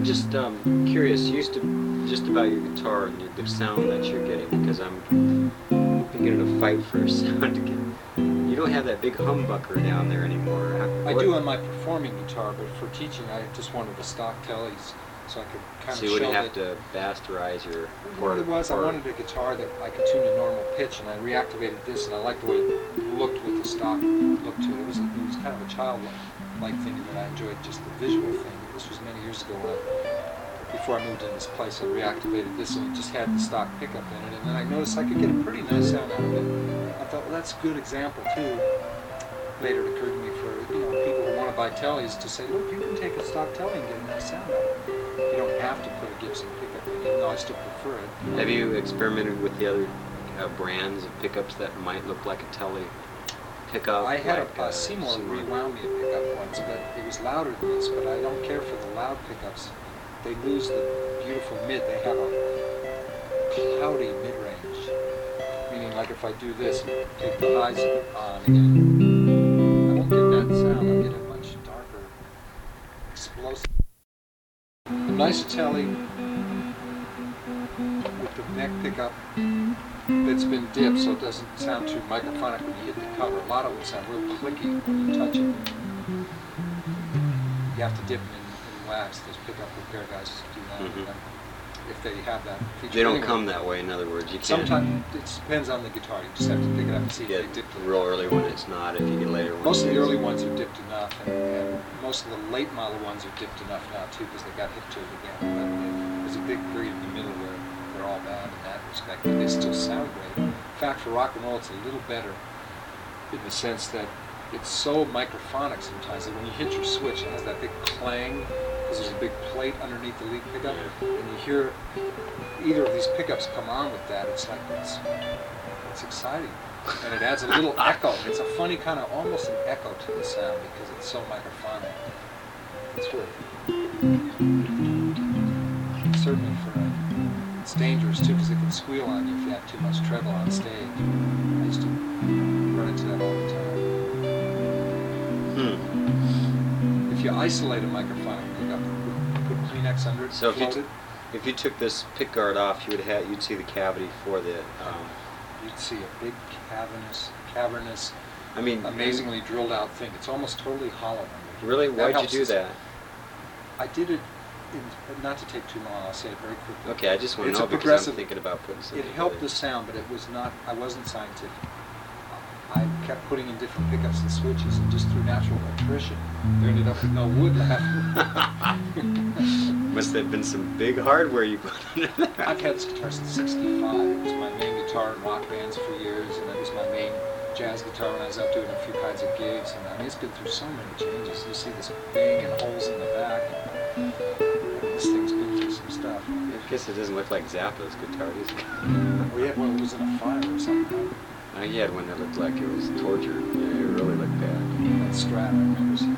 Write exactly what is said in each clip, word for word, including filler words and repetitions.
just um, curious, used to just about your guitar and the sound that you're getting, because I'm beginning to fight for a sound to get. You don't have that big humbucker down there anymore. How, I do on my performing guitar, but for teaching, I just wanted the stock tellies, so I could kind so of you show wouldn't have that. to basterize your. What it was, I wanted a guitar that I could tune to normal pitch, and I reactivated this, and I liked the way it looked with the stock look to it. It was, it was kind of a childlike thing, and I enjoyed just the visual thing. This was many years ago when I, before I moved in this place, I reactivated this, and it just had the stock pickup in it, and then I noticed I could get a pretty nice sound out of it. I thought, well, that's a good example too. Later it occurred to me for you know people who want to buy tellies to say, look, you can take a stock telly and get a nice sound out of it. You don't have to put a Gibson pickup in, even though I still prefer it. Have you experimented with the other uh, brands of pickups that might look like a telly pickup? I had like, a, a uh, Seymour Seymour rewound me a pickup once, but it was louder than this, but I don't care for the loud pickups. They lose the beautiful mid. They have a cloudy mid-range, meaning like if I do this and take the highs on again, I won't get that sound. I'll get a much darker, explosive. A nice telly with the neck pickup that's been dipped so it doesn't sound too microphonic when you hit the cover. A lot of them sound real clicky when you touch it. You have to dip them in, in wax. Those pickup repair guys do that. Mm-hmm. If they have that feature. They don't anyway, come that way, in other words. You can't. Sometimes it depends on the guitar. You just have to pick it up and see if get they dipped it. real early when it's not. If you get later when Most of the it is. early ones are dipped enough, and, and most of the late model ones are dipped enough now too, because they got hip to it again. But there's a big period in the middle where they're all bad in that respect, but they still sound great. In fact, for rock and roll, it's a little better in the sense that it's so microphonic sometimes that when you hit your switch, it has that big clang, because there's a big plate underneath the lead pickup, and you hear either of these pickups come on with that. It's like, it's, it's exciting. And it adds a little echo. It's a funny kind of, almost an echo to the sound because it's so microphonic. It's good. Certainly for a, it's dangerous too because it can squeal on you if you have too much treble on stage. I used to run into that all the time. Hmm. If you isolate a microphonic pickup, put Kleenex under it, so if you, float t- it, if you took this pick guard off, you would have you'd see the cavity for the. Um, you'd see a big cavernous, cavernous, I mean, amazingly drilled out thing. It's almost totally hollow under. Really? That Why'd you helps do us- that? I did it, in, not to take too long, I'll say it very quickly. Okay, I just want to It's know a because progressive- I'm thinking about putting something It helped together. the sound, but it was not, I wasn't scientific. I kept putting in different pickups and switches, and just through natural attrition, there ended up with no wood left. Must have been some big hardware you put in there. I've had this guitar since sixty-five. It was my main guitar in rock bands for years, and it was my main jazz guitar when I was out doing a few kinds of gigs. And I mean, it's been through so many changes. You see this bang and holes in the back. And this thing's been through some stuff. I guess it doesn't look like Zappa's guitar, does it? We had one that was in a fire or something. Uh, he had one that looked like it was tortured. Yeah, it really looked bad. That Strat, I remember seeing.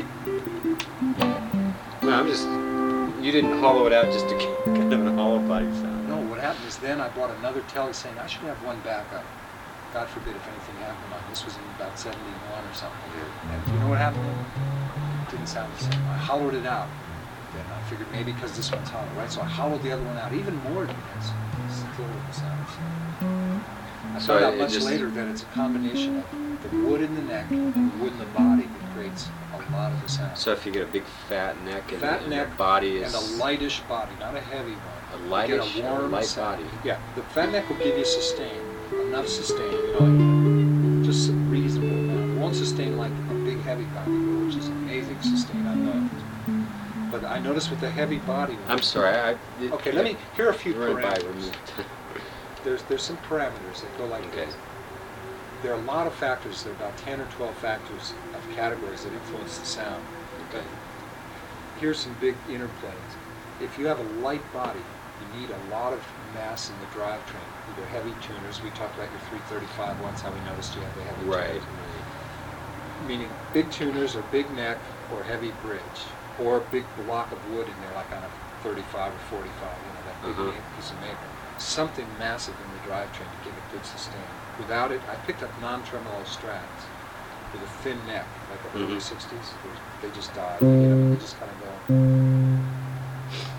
No, I'm just. You didn't hollow it out just to get kind of a hollow body sound. No, what happened is then I bought another telly saying I should have one backup. God forbid if anything happened on this was in about seventy-one or something. And you know what happened? It didn't sound the same. I hollowed it out. Then I figured maybe because this one's hollow, right? So I hollowed the other one out even more than this. Still the sound the same. I So found out it much just- later that it's a combination of the wood in the neck and the wood in the body that creates a lot of the sound. So if you get a big fat neck and, Fat and neck the body is and a lightish body, not a heavy one. a You lightish, get a or warm light sound. body. Yeah, the fat neck will give you sustain, enough sustain, you know, just a reasonable amount. It won't sustain like a big heavy body, which is amazing sustain, I know. But I noticed with the heavy body one. I'm sorry. I, it, Okay, let me, here are a few run by parameters. removed. There's, there's some parameters that go like Okay. this. There are a lot of factors, there are about ten or twelve factors of categories that influence the sound. Okay. Here's some big interplays. If you have a light body, you need a lot of mass in the drivetrain. Either heavy tuners, we talked about your three thirty-five once, how we noticed you have the heavy Right. tuners. Meaning big tuners or big neck or heavy bridge, or a big block of wood in there like on a thirty-five or forty-five, you know, that big Uh-huh. ma- piece of maple. Something massive in the drivetrain to give it good sustain. Without it, I picked up non-tremolo Strats with a thin neck, like the early Mhm. sixties. They just died. You know, they just kind of go.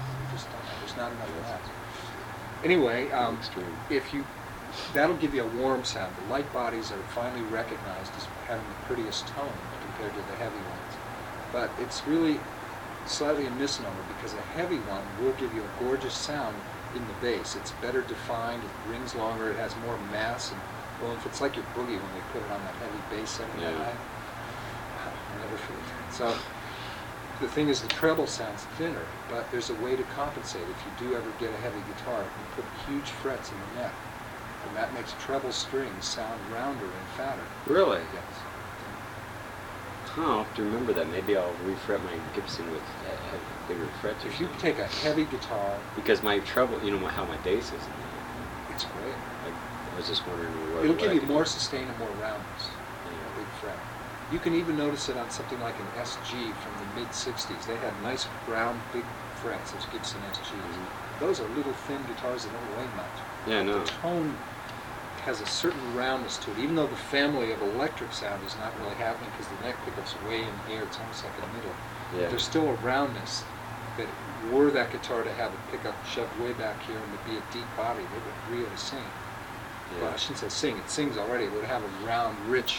Anyway, um, Extreme. if you, that'll give you a warm sound. The light bodies are finally recognized as having the prettiest tone compared to the heavy ones. But it's really slightly a misnomer because a heavy one will give you a gorgeous sound in the bass. It's better defined, it rings longer, it has more mass, and well, if it's like your boogie when they put it on that heavy bass setting Yeah. that high, I'll never forget that. So the thing is the treble sounds thinner, but there's a way to compensate. If you do ever get a heavy guitar, you put huge frets in the neck, and that makes treble strings sound rounder and fatter. Really? Yes. Huh, I'll have to remember that. Maybe I'll refret my Gibson with uh, have bigger frets or If you something. take a heavy guitar, Because my treble, you know how my bass is. it's great. Like, I was just wondering what It'll what give I you could more do. sustain and more roundness. Yeah. A big fret. You can even notice it on something like an S G from the mid sixties. They had nice round big frets, those Gibson S Gs. Mm-hmm. Those are little thin guitars that don't weigh much. Yeah, no. The tone has a certain roundness to it, even though the family of electric sound is not really happening because the neck pickup's way in here, it's almost like a middle. Yeah. There's still a roundness that were that guitar to have a pickup shoved way back here and to be a deep body, it would really sing. Well, I Yeah. shouldn't say sing, it sings already. It would have a round, rich,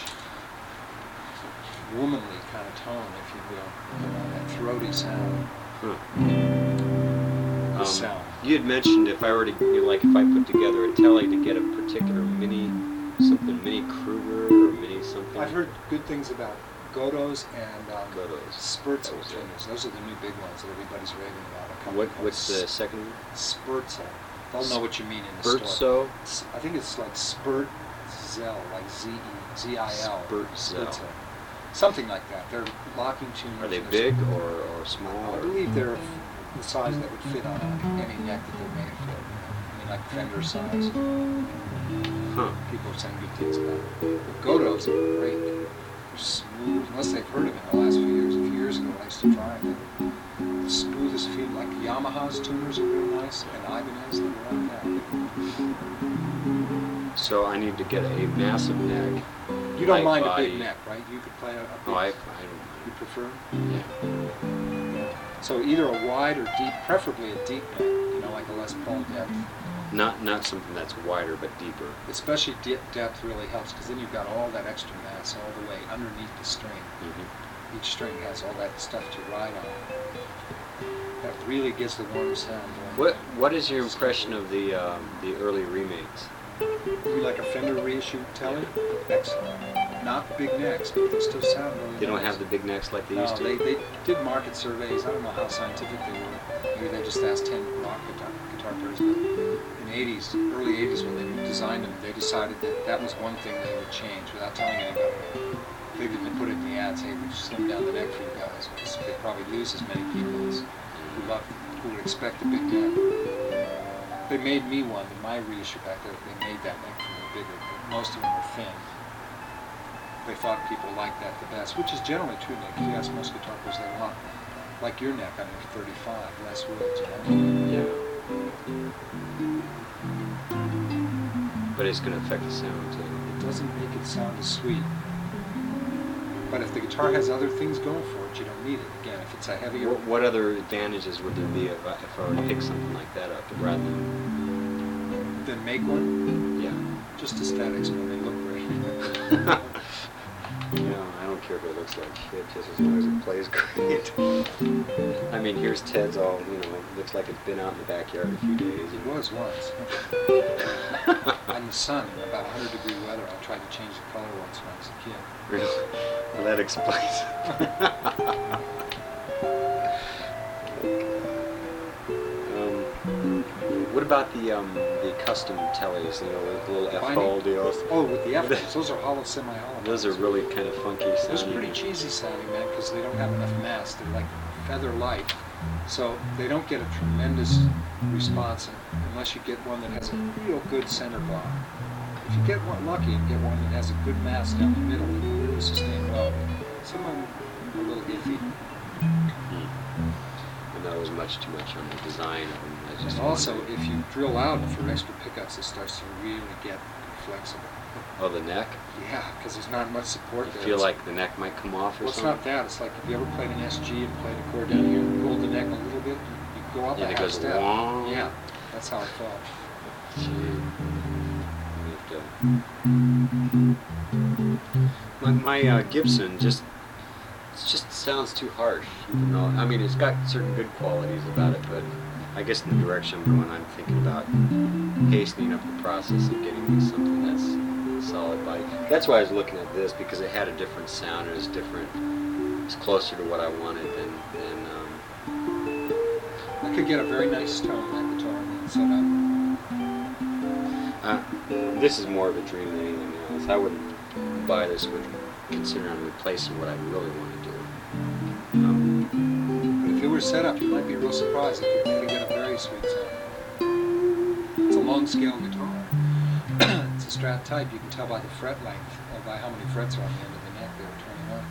womanly kind of tone, if you will. You know, that throaty sound. Huh. The Um, sound. You had mentioned if I were to, you know, like if I put together a telly to get a particular mini, something, mini Kruger or mini something. I've heard good things about Godos and um, Godos. Spurzel That was it. tuners. Those are the new big ones that everybody's raving about. A company What, called what's the second one? Spurzel. They'll know what you mean in the store. Spurzo? S- I think it's like Spurzel, like Z E Z I L. Spurzel. Something like that. They're locking tuners. Are they and they're- big or, or small? I or- believe they're the size that would fit on a, any neck that they're made for. I mean, like Fender size. Huh. People are saying good things about it. But Godos are great. They're smooth, unless they've heard of it in the last few years. A few years ago, I used to try them. The smoothest feel, like Yamaha's tuners are real nice, and Ibanez, they're like that. So I need to get a massive neck. You don't light mind a body. big neck, right? You could play a, a big. Oh, I, I You don't prefer? mind. Yeah. So either a wide or deep, preferably a deep neck. You know, like a Les Paul depth. Not not something that's wider but deeper. Especially de- depth really helps because then you've got all that extra mass all the way underneath the string. Mm-hmm. Each string has all that stuff to ride on. That really gives the warm sound. going. What What is your impression of the um, the early remakes? You like a Fender reissue telly? Excellent. Not big necks, but they still sound really They don't nice. have the big necks like they No, used to. they, they did market surveys. I don't know how scientific they were. Maybe they just asked ten rock guitar, guitar players. But in the eighties, early eighties, when they designed them, they decided that that was one thing they would change without telling anybody. They didn't put it in the ads. Hey, we just slim down the neck for you guys. Because they'd probably lose as many people as who, love, who would expect a big neck. They made me one in my reissue back there. They made that neck for me bigger, but most of them were thin. They thought people liked that the best, which is generally true, Nick. If you ask most guitar players, they want, like your neck on your thirty-five, less woods, you know? Yeah. But it's going to affect the sound too. It doesn't make it sound as sweet. But if the guitar has other things going for it, you don't need it. Again, if it's a heavier... What, what other advantages would there be if I, if I were to pick something like that up rather than? Then make one, Yeah. just aesthetics when they look great. You know, I don't care if it looks like shit, just as long as it plays great. I mean, here's Ted's all, you know, looks like it's been out in the backyard a few days. It was once. In the sun, in about one hundred degree weather, I tried to change the color once when I was a kid. Really? Well, that explains. um, what about the um, the custom tellies, you know, with the little F-hole deals? Oh, with the F-holes. Those are hollow, semi-hollow. Those are really kind of funky sounding. Those are pretty cheesy sounding, man, because they don't have enough mass. They're like feather light. So they don't get a tremendous response unless you get one that has a real good center bar. If you get one lucky and get one that has a good mass down the middle, it can really sustain well. Some of them are a little iffy. And that was much too much on the design of them. I just And also, wondered. if you drill out for extra pickups, it starts to really get flexible. Oh, the neck? Yeah, because there's not much support You there. feel It's- like the neck might come off or Well, it's something? not that. It's like if you ever played an S G and played a chord down here and pulled the neck a little bit, you go up Yeah, a it half goes step. wong. Yeah, that's how it felt. Gee. I have to- My, my uh, Gibson just it just sounds too harsh, even though I mean it's got certain good qualities about it, but I guess in the direction I'm going, I'm thinking about hastening up the process of getting me something that's solid body. That's why I was looking at this, because it had a different sound. It was different. It's closer to what I wanted than than. Um, I could get a very nice tone in that guitar and set up. uh, this is more of a dream than anything else. I wouldn't buy this with considering I'm replacing what I really want to do. Um, But if it were set up, you might be real surprised if you could get a very sweet sound. It's a long scale guitar. It's a Strat type. You can tell by the fret length, or by how many frets are on the end of the neck they were turning on.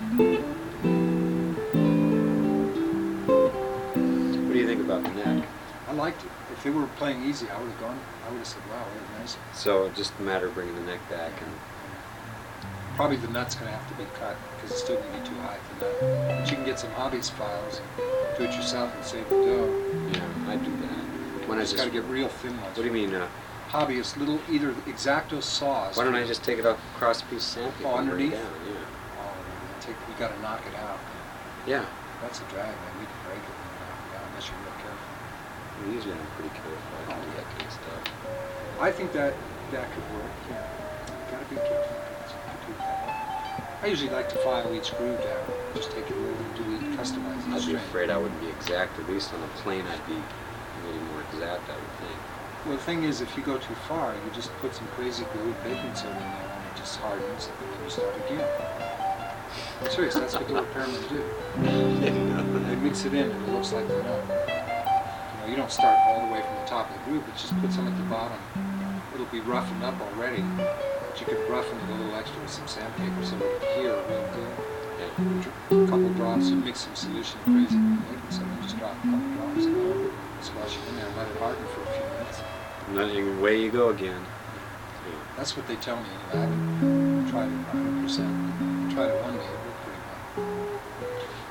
what do you think about the neck? I liked it. If they were playing easy, I would have gone. I would have said, "Wow, what a nice." So just a matter of bringing the neck back and. Probably the nut's going to have to be cut because it's still going to be too high for that. But you can get some hobbies files and do it yourself and save the dough. Yeah, I do that. When I Just just got to get real thin ones. What do you mean? Uh, Hobbyist little either X-Acto saws. why don't I just take it off across a piece of sandpaper? Oh, and bring it underneath? Down? Yeah. Oh, take, you got to knock it out. Yeah. That's a drag, man. We can break it when you knock it out unless you're real careful. Usually I'm pretty careful. I can do that kind of stuff. I think that that could work. Yeah. You got to be careful. It's- you do that. I usually like to file each groove down. Just take it over and do it, customize each I'd be string. afraid I wouldn't be exact. At least on a plane, I'd be a little more exact, I would think. Well, the thing is, if you go too far, you just put some crazy glue, baking soda in there, and it just hardens, and then you start again. Serious, that's what the repairmen do. They mix it in, and it looks like the nut. You know, you don't start all the way from the top of the groove, but just put some at the bottom. It'll be roughened up already, but you could roughen it a little extra with some sandpaper so it can hear real good. Yeah. A couple drops, you mix some solution of crazy glue, baking soda, just drop a couple drops in there, squash it in there, and let it harden for a few minutes. And then away you go again. Yeah. That's what they tell me anyway. I haven't tried it one hundred percent. I tried it one day.